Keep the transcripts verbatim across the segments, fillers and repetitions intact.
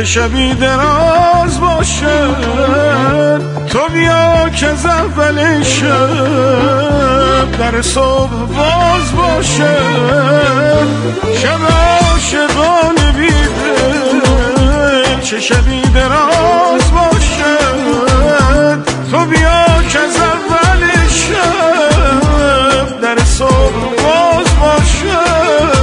که شبی دراز باشه، تو بیا که از اول شب در صبح باز باشه. شب عاشقانه بیدل چه شبی دراز باشه، تو بیا که از اول شب در صبح باز باشه.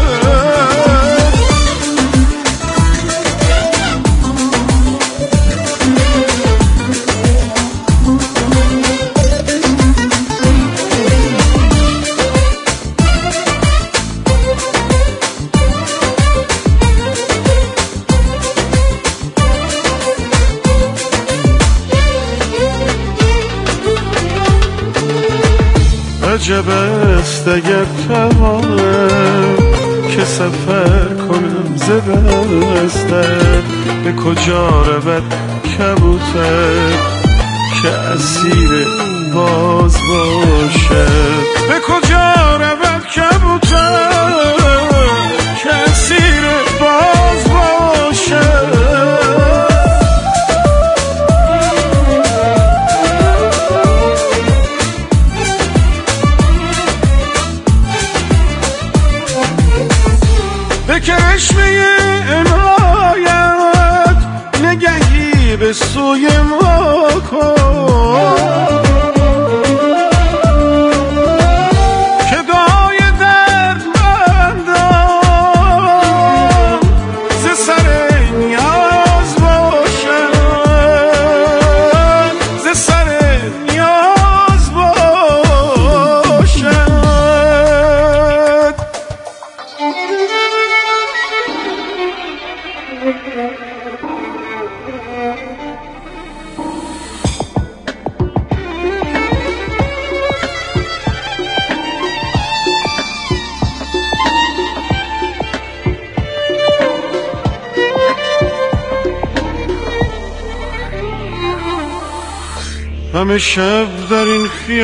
عجب است اگر توانم که سفر کنم ز دستت، به کجا رود کبوتر که اسیر باز باشد. به کجا رود کبوتر که اسیر باز باشد. به کرشمه عنایت نگهی به سوی ما کن، که دعای دردمندان ز سر نیاز باشد، ز سر نیاز باشد. همه شب در این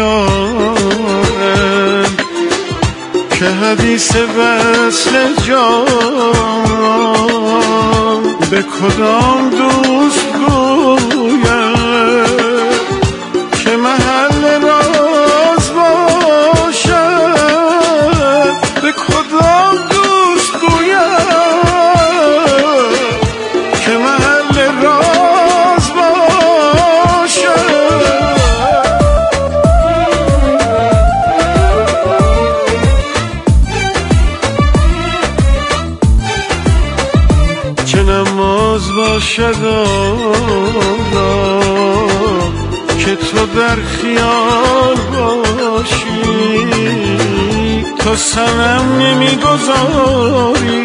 خیالم که حدیث وصل جان به کدام دوست گویم که محل راز باشد. به کدام دوست گویم که محل راز باشد. چه نماز باشد آنجا که تو در خیال باشی، تو صنم نمیگذاری